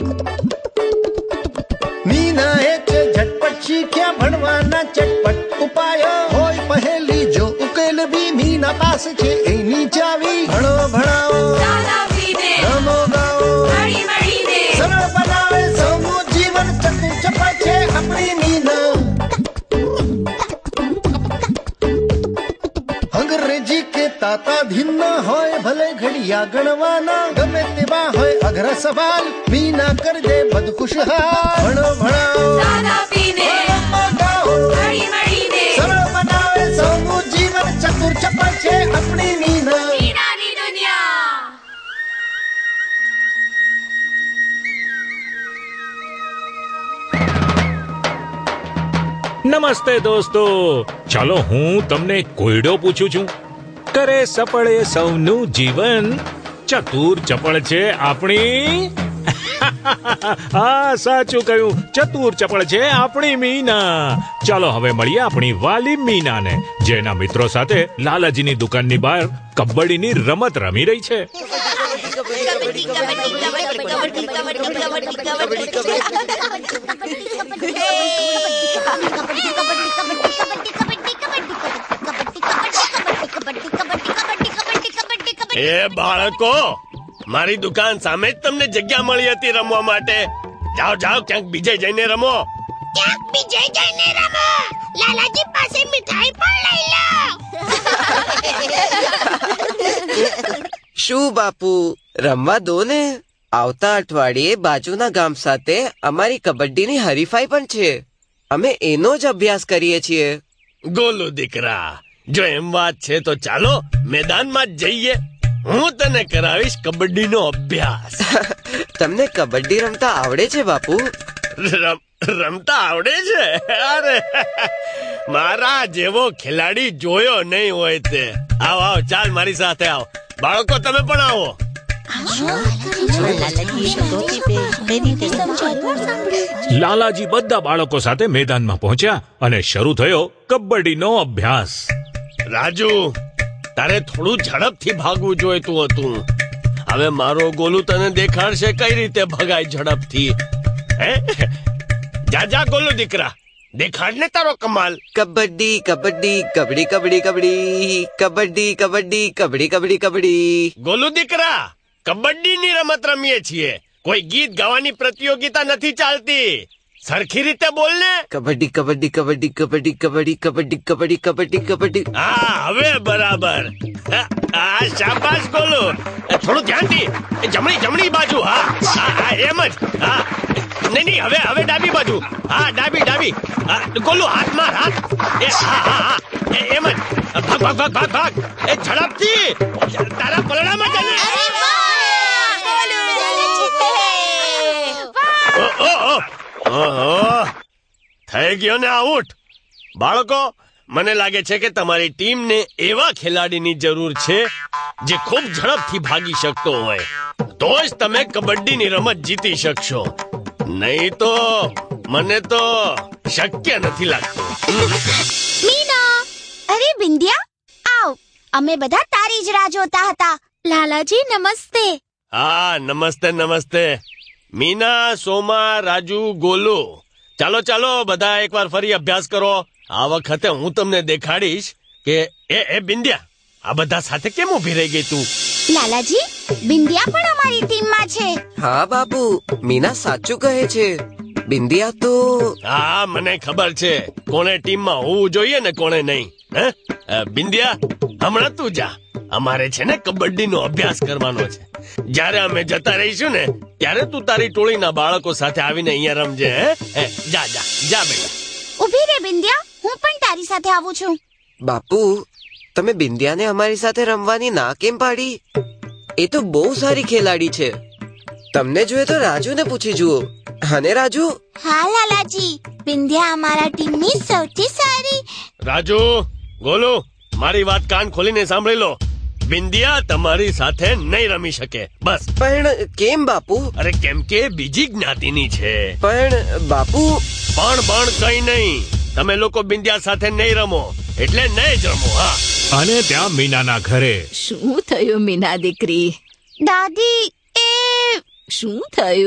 મીનાએ છે ઝટપટ શીખ્યા ભણવાના ચટપટ ઉપાયો, હોય પહેલી જો ઉકેલ બી મીના પાસે છે એની ચાવી. ભણો ભણાવો રમો ગાઓ, સરળ બનાવે સૌનું જીવન, ચતુર ચપળ છે આપણી મીના. અંગ્રેજી કે તાતા ધીના હોય ભલે ઘડિયા ગણવાના, ગમે તેવા હોય અઘરા સવાલ મીના કર દે બધ ખુશહાલ. ભણો ભણાવો સરળ બનાવે સૌનું જીવન, ચતુર ચપળ છે આપણી મીના. નમસ્તે દોસ્તો, ચાલો હું તમને કોયડો પૂછું છું. કરે સફળ એ સૌનું જીવન, ચતુર ચપળ છે આપણી. હા, સાચું કહ્યું, ચતુર ચપળ છે આપણી મીના. ચાલો હવે મળીએ આપણી વાલી મીનાને, જેના મિત્રો સાથે લાલાજીની દુકાનની બહાર કબડ્ડીની રમત રમી રહી છે. એ બાળકો, મારી દુકાન સામે જ તમને જગ્યા મળી હતી રમવા માટે. જાઓ જાઓ, ક્યાંક બીજે જઈને રમો. ક્યાંક બીજે જઈને રમો. લાલાજી પાસે મીઠાઈ પણ લઈ લો. શું બાપુ, રમવા દો ને. આવતા અઠવાડિયે બાજુના ગામ સાથે અમારી કબડ્ડીની હરીફાઈ પણ છે. અમે એનો જ અભ્યાસ કરીએ છીએ. ગોલુ દીકરા, જો એમ વાત છે તો ચાલો મેદાનમાં જ જઈએ. હું તને કરાવીશ કબડ્ડીનો અભ્યાસ. તમને કબડ્ડી રમતા આવડે છે બાપુ? રમતા આવડે છે? અરે, મારા જેવો ખેલાડી જોયો નહીં હોય તે. આવ આવ, ચાલ મારી સાથે આવ. બાળકો તમે પણ આવો. લાલાજી બધા બાળકો સાથે મેદાનમાં પહોંચ્યા અને શરૂ થયો કબડ્ડીનો અભ્યાસ. રાજુ, તારે થોડું ઝડપથી ભાગવું જોઈતું હતું. હવે મારો ગોલુ તને દેખાડશે કઈ રીતે ભગાય ઝડપથી. હે, જા જા ગોલુ દીકરા, દેખાડ ને તારો કમાલ. કબડ્ડી કબડ્ડી કબડ્ડી કબડ્ડી કબડ્ડી કબડ્ડી કબડ્ડી કબડ્ડી કબડ્ડી કબડ્ડી. ગોલુ દીકરા, કબડ્ડીની રમત રમીએ છીએ, કોઈ ગીત ગાવાની પ્રતિયોગિતા નથી ચાલતી. સરખી રીતે બોલ ને. કબડ્ડી કબડ્ડી કબડ્ડી કબડ્ડી કબડ્ડી કબડ્ડી કબડ્ડી કબડ્ડી કબડ્ડી. હા, હવે બરાબર. આ શાબાશ ગોલુ, થોડું ધ્યાનથી. જમણી જમણી બાજુ. હા હા, એમ જ. હા, નહીં હવે હવે ડાબી બાજુ. હા, ડાબી ડાબી. ગોલુ હાથ માર. હા, એ હા હા હા, એમ જ. ભાગ ભાગ ભાગ ભાગ ભાગ. એ ઝડપથી, તારા પલડામાં જ. થઈ ગયો ને આઉટ. બાળકો, મને લાગે છે કે તમારી ટીમને એવા ખેલાડીની જરૂર છે જે ખૂબ ઝડપથી ભાગી શકતો હોય. તો જ તમે કબડ્ડીની રમત જીતી શકશો. નહીં તો મને તો શક્ય નથી લાગતું. મીના, અરે બિંદિયા, આવ. અમે બધા તારી જ રાહ જોતા હતા. લાલાજી નમસ્તે. હા, નમસ્તે નમસ્તે. મીના, સોમા, રાજુ, ગોલુ, ચાલો ચાલો બધા એકવાર ફરી અભ્યાસ કરો. આ વખતે હું તમને દેખાડીશ કે એ બિંદિયા, આ બધા સાથે કેમ ઊભી રહી ગઈ તું? લાલાજી, બિંદિયા પણ અમારી ટીમમાં છે. હા બાપુ, મીના સાચું કહે છે. બિંદિયા તો... હા, મને ખબર છે કોને ટીમમાં હોવું જોઈએ ને કોને નહીં. હે બિંદિયા, હમણાં તું જા. અમારે છે ને કબડ્ડીનો અભ્યાસ કરવાનો છે. જ્યારે અમે જતા રહીશું ને ત્યારે તું તારી ટોળીના બાળકો સાથે આવીને અહીંયા રમજે. હે, જા જા જા બેટા. ઊભી રે બિંદિયા, હું પણ તારી સાથે આવું છું. બાપુ, તમે બિંદિયાને અમારી સાથે રમવાની ના કેમ પાડી? એ તો બહુ સારી ખેલાડી છે. તમને જોઈએ તો રાજુને પૂછી જુઓ. અને રાજુ? હા લાલાજી, બિંદિયા અમારા ટીમની સૌથી સારી. રાજુ, ગોલુ, મારી વાત કાન ખોલીને સાંભળી લો. બિંદિયા તમારી સાથે નહીં રમી શકે. બસ. પણ કેમ બાપુ? અરે કેમ કે બીજી જ્ઞાતિની છે. પણ બાપુ... પણ કઈ નહીં. તમે લોકો બિંદિયા સાથે નહીં રમો એટલે નહીં જ રમો. હા. અને ત્યાં મીનાના ઘરે. શું થયું મીના દીકરી? દાદી, એ શું થયું?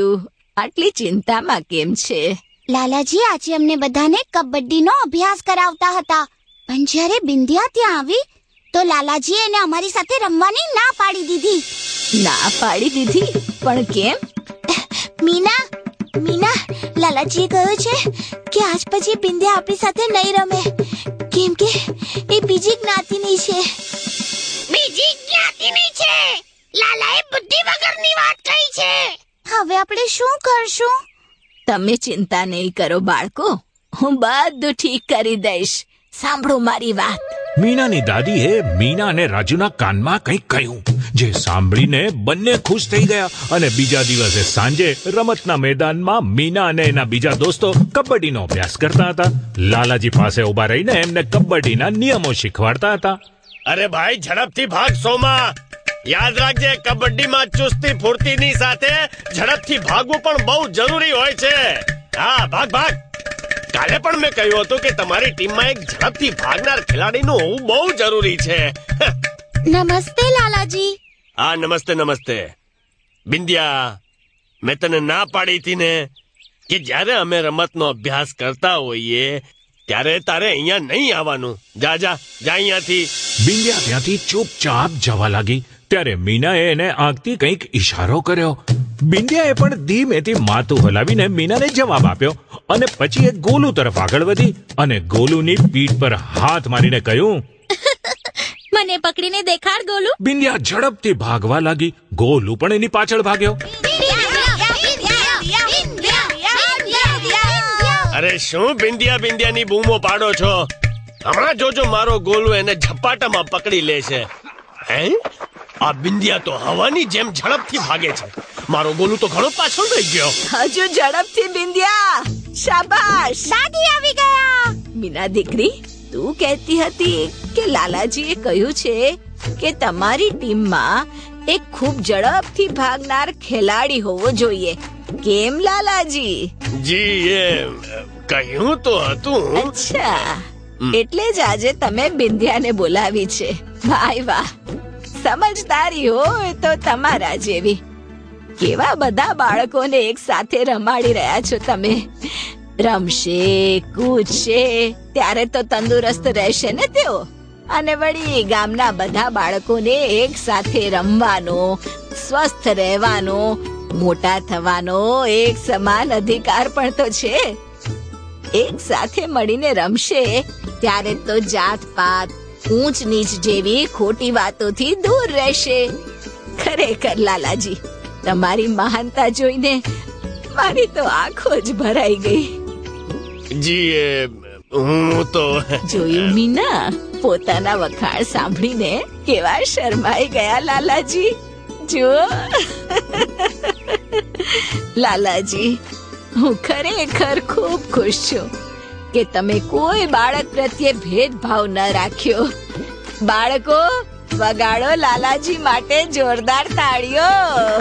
આટલી ચિંતામાં કેમ છે? લાલાજી આજે અમને બધાને કબડ્ડીનો અભ્યાસ કરાવતા હતા, પણ જ્યારે બિંદિયા ત્યાં આવી તો લાલાજીએ એને અમારી સાથે રમવાની ના પાડી દીધી. ના પાડી દીધી? પણ કેમ? મીના, લાલાજીએ કહ્યું છે કે આજ પછી બિંદિયા આપણી સાથે નહીં રમે, કેમ કે એ બીજી જ્ઞાતિની છે. બીજી જ્ઞાતિની છે? લાલાએ બુદ્ધિ વગરની વાત કહી છે. હવે આપણે શું કરશું? તમે ચિંતા નહીં કરો બાળકો, હું બધું ઠીક કરી દઈશ. સાંભળો મારી વાત. મીનાની દાદીએ મીના અને રાજુના કાનમાં કંઈક કહ્યું, જે સાંભળીને બંને ખુશ થઈ ગયા. અને બીજા દિવસે સાંજે રમતના મેદાનમાં મીના અને એના બીજા દોસ્તો કબડ્ડીનો અભ્યાસ કરતા હતા. લાલાજી પાસે ઉભા રહીને એમને કબડ્ડીના નિયમો શીખવાડતા હતા. અરે ભાઈ, ઝડપથી ભાગ સોમા. યાદ રાખજે, કબડ્ડીમાં ચુસ્તી ફૂર્તીની સાથે ઝડપથી ભાગવું પણ બહુ જરૂરી હોય છે. હા, ભાગ. કાલે પણ મેં કહ્યું હતું કે તમારી ટીમમાં એક ઝડપથી ભાગનાર ખેલાડીનું હોવું બહુ જરૂરી છે. નમસ્તે લાલાજી. હા, નમસ્તે. બિંદિયા, મેં તને ના પાડી હતી ને કે જ્યારે અમે રમતનો અભ્યાસ કરતા હોઈએ ત્યારે તારે અહીંયા નહીં આવવાનું. જા અહીંયાથી. બિંદિયા ત્યાંથી ચૂપચાપ જવા લાગી. ત્યારે મીનાએ એને આંખથી કંઈક ઈશારો કર્યો. બિંદિયાએ પણ ધીમેથી માથું હલાવીને મીનાને જવાબ આપ્યો અને પછી એ ગોલુ તરફ આગળ વધી અને ગોલુની પીઠ પર હાથ મારીને કહ્યું, મને પકડીને દેખાડ ગોલુ. બિંદિયા ઝડપથી ભાગવા લાગી. ગોલુ પણ એની પાછળ ભાગ્યો. અરે શું બિંદિયાની બૂમો પાડો છો? હમણાં જોજો મારો ગોલુ એને ઝપાટામાં પકડી લે છે. હે, આ બિંદિયા તો હવાની જેમ ઝડપથી ભાગે છે. મારો ગોલુ તો ઘણો પાછળ રહી ગયો. હજુ ઝડપથી બિંદિયા. શાબાશ, દાદી આવી ગયા. મીના દીકરી, તું કહેતી હતી કે લાલાજીએ કહ્યું છે કે તમારી ટીમમાં એક ખૂબ ઝડપથી ભાગનાર ખેલાડી હોવો જોઈએ. કેમ લાલાજી? જી, એ કહ્યું તો હતું. અચ્છા, એટલે જ આજે તમે બિંદિયાને બોલાવી છે. ભાઈ વાહ, સમજદારી હોય તો તમારા જેવી. કેવા બધા બાળકોને એક સાથે રમાડી રહ્યા છો તમે. રમશે, કૂદશે ત્યારે તો તંદુરસ્ત રહેશે ને તેઓ. અને વળી ગામના બધા બાળકોને એક સાથે રમવાનો, સ્વસ્થ રહેવાનો, મોટા થવાનો એક સમાન અધિકાર પણ તો છે. એક સાથે મળીને રમશે ત્યારે તો જાત પાત, ઊંચ નીચ જેવી ખોટી વાતોથી દૂર રહેશે. ખરેખર લાલાજી, તમારી મહાનતા જોઈને મારી તો આંખો જ ભરાઈ ગઈ. જી, હું તો જોયું મીના, પોતાના વખાણ સાંભળીને કેવા શરમાઈ ગયા લાલાજી. જો લાલાજી, હું ખરેખર ખૂબ ખુશ છું કે તમે કોઈ બાળક પ્રત્યે ભેદભાવ ન રાખ્યો. બાળકો, વગાડો લાલાજી માટે જોરદાર તાળીઓ.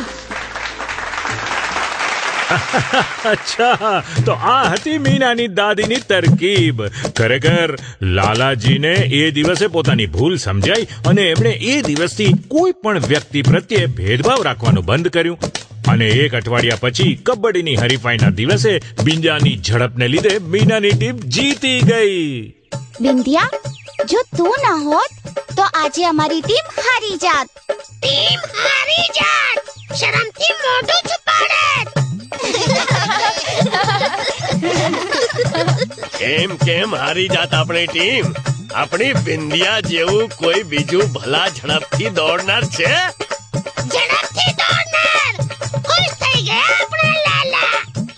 અચ્છા, તો આ હતી મીનાની દાદીની તરકીબ. ખરેખર લાલાજીને એ દિવસે પોતાની ભૂલ સમજાઈ અને એમણે એ દિવસથી કોઈ પણ વ્યક્તિ પ્રત્યે ભેદભાવ રાખવાનું બંધ કર્યું. અને એક અઠવાડિયા પછી કબડ્ડીની હરીફાઈના દિવસે બિંદિયાની ઝડપને લીધે મીનાની ટીમ જીતી ગઈ. બિંદિયા, જો તું ન હોત તો આજે અમારી ટીમ હારી જાત. શરમથી મોઢું છુપાડત. કેમ હારી જાત આપણી ટીમ? આપણી બિંદિયા જેવું કોઈ બીજું ભલા ઝડપથી દોડનાર છે? ઝડપથી દોડનાર. ખુશ થઈ ગયા આપણા લાલા.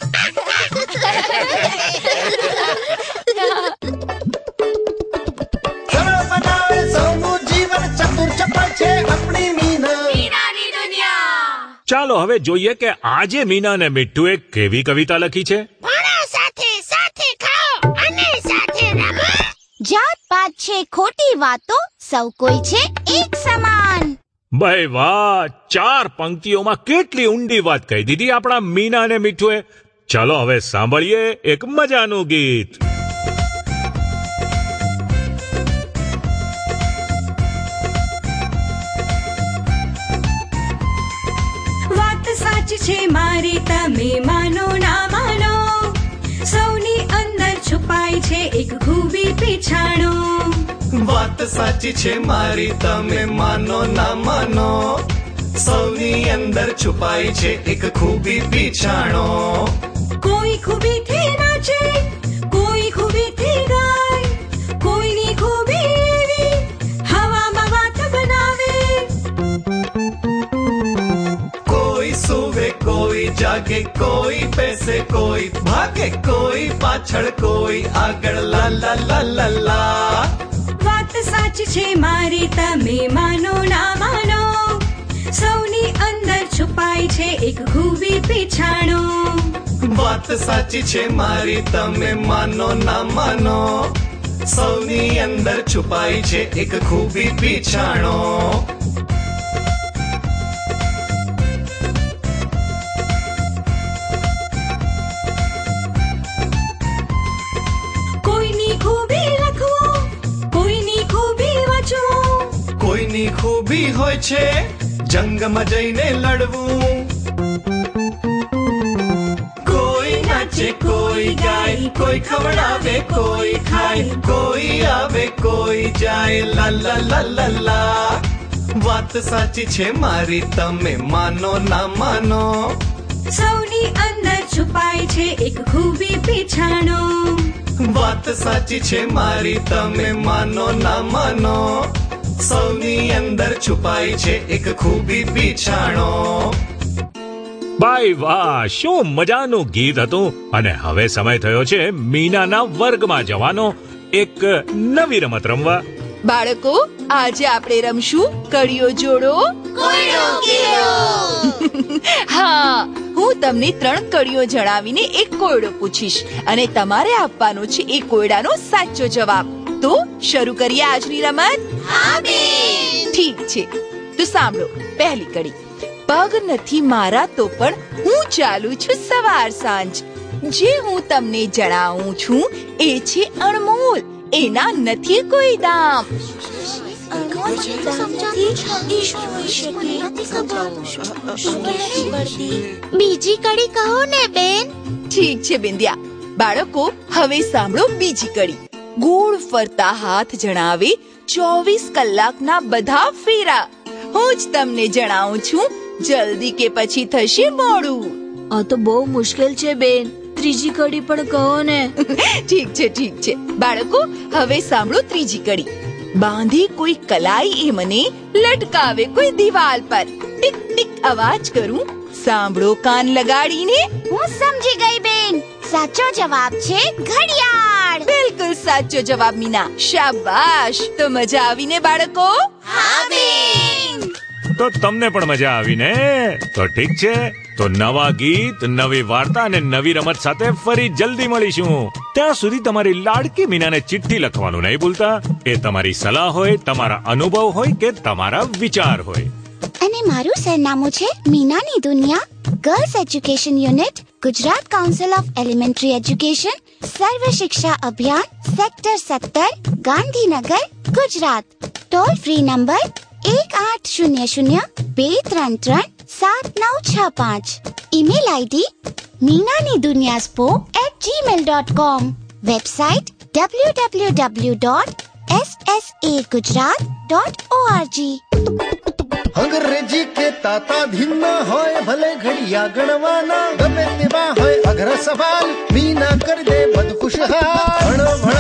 સરળ બનાવે સૌનું જીવન, ચતુર ચપળ છે આપણી મીના. ચાલો હવે જોઈએ કે આજે મીના અને મીઠુએ કેવી કવિતા લખી છે. સાથે ખાઓ અને સાથે રમો. જાત પાત છે ખોટી વાતો, સૌ કોઈ છે એક સમાન. ભાઈ વાહ, 4 પંક્તિઓમાં કેટલી ઊંડી વાત કહી દીધી આપણા મીના અને મીઠુએ. ચાલો હવે સાંભળીએ એક મજાનું ગીત. વાત સાચી સાચ છે મારી, તમે માનો ના માનો, સૌની અંદર છુપાય છે એક ખૂબી પીછાણો. વાત સાચી છે મારી, તમે માનો ના માનો, સૌની અંદર છુપાઈ છે એક ખૂબી પીછાણો. કોઈ ખૂબીથી નાચે, કોઈ ખૂબીથી ગાય, કોઈની ખૂબી એવી હવામાં વાત બનાવે. કોઈ સૂવે કોઈ જાગે, કોઈ બેસે કોઈ ભાગે, કોઈ પાછળ કોઈ આગળ, લા લા લા લા લા. વાત સાચી છે મારી, તમે માનો ના માનો, સૌની અંદર છુપાય છે એક ખૂબી પીછાણો. વાત સાચી છે મારી, તમે માનો ના માનો, સૌની અંદર છુપાઈ છે એક ખૂબી પીછાણો. કોઈની ખૂબી લખવું, કોઈની ખૂબી વાંચવું, કોઈની ખૂબી હોય છે જંગમાં જઈને લડવું. કોઈ નાચે કોઈ ગાય, કોઈ ખવડાવે કોઈ ખાય, કોઈ આવે કોઈ જાય, લા લા લા લા લા. વાત સાચી છે મારી, તમે માનો ના માનો, સૌની અંદર છુપાય છે એક ખૂબી પીછાણો. વાત સાચી છે મારી, તમે માનો ના માનો, સૌની અંદર છુપાઈ છે એક ખૂબી પીછાણો. ભાઈ વાહ, શું મજાનું ગીત હતું. અને હવે સમય થયો છે મીનાના વર્ગમાં જવાનો, એક નવી રમત રમવા. બાળકો, આજે આપણે રમશું કડીઓ જોડો કોયડો કેળો. હા, હું તમને 3 કડીઓ જણાવીને એક કોયડો પૂછીશ અને તમારે આપવાનો છે એ કોયડાનો સાચો જવાબ. તો શરૂ કરીએ આજની રમત. હા બેન. ઠીક છે, તો સાંભળો પહેલી કડી. પગ નથી મારા તો પણ હું ચાલું છું સવાર સાંજ. જે હું તમને જણાવું છું એ છે અણમોલ, એના નથી કોઈ દામ. બીજી કડી કહો ને બેન. ઠીક છે બિંદિયા. બાળકો, હવે સાંભળો બીજી કડી. ગોળ ફરતા હાથ જણાવે 24 કલાકના બધા ફેરા. હું જ તમને જણાવું છું, જલ્દી કે પછી થશે મોડું. આ તો બહુ મુશ્કેલ છે બેન, ત્રીજી કડી પણ કહો ને. ઠીક છે ઠીક છે બાળકો, હવે સાંભળો ત્રીજી કડી. બાંધી કોઈ કલાઈ એ મને, લટકાવે કોઈ દિવાલ પર, ટીક ટીક અવાજ કરું, સાંભળો કાન લગાડીને. હું સમજી ગઈ બેન, સાચો જવાબ છે ઘડિયાળ. બિલકુલ સાચો જવાબ મીના, શાબાશ. તો મજા આવીને બાળકો? હા બેન. તો તમને પણ મજા આવી ને? તો ઠીક છે, તો નવા ગીત, નવી વાર્તા અને નવી રમત સાથે ફરી જલ્દી મળીશું. ત્યાં સુધી તમારી લાડકી મીનાને ચિઠ્ઠી લખવાનું નહીં ભૂલતા. એ તમારી સલાહ હોય, તમારા અનુભવ હોય કે તમારા વિચાર હોય. અને મારું સરનામું છે મીનાની દુનિયા, girls education unit, Gujarat council of elementary education, Sarva Shiksha Abhiyan, sector 17, Gandhinagar, Gujarat. Toll free number 1800-233-7965. Email ID meenaniduniyaspo@gmail.com. Website www.ssagujarat.org. અંગ્રેજી કે તાતા ધીમા હોય, ભલે ઘડિયા ગણવાના, ગમે તેવા હોય અઘરા સવાલ, મીના કરી દે બધ ખુશહાલ. ભણો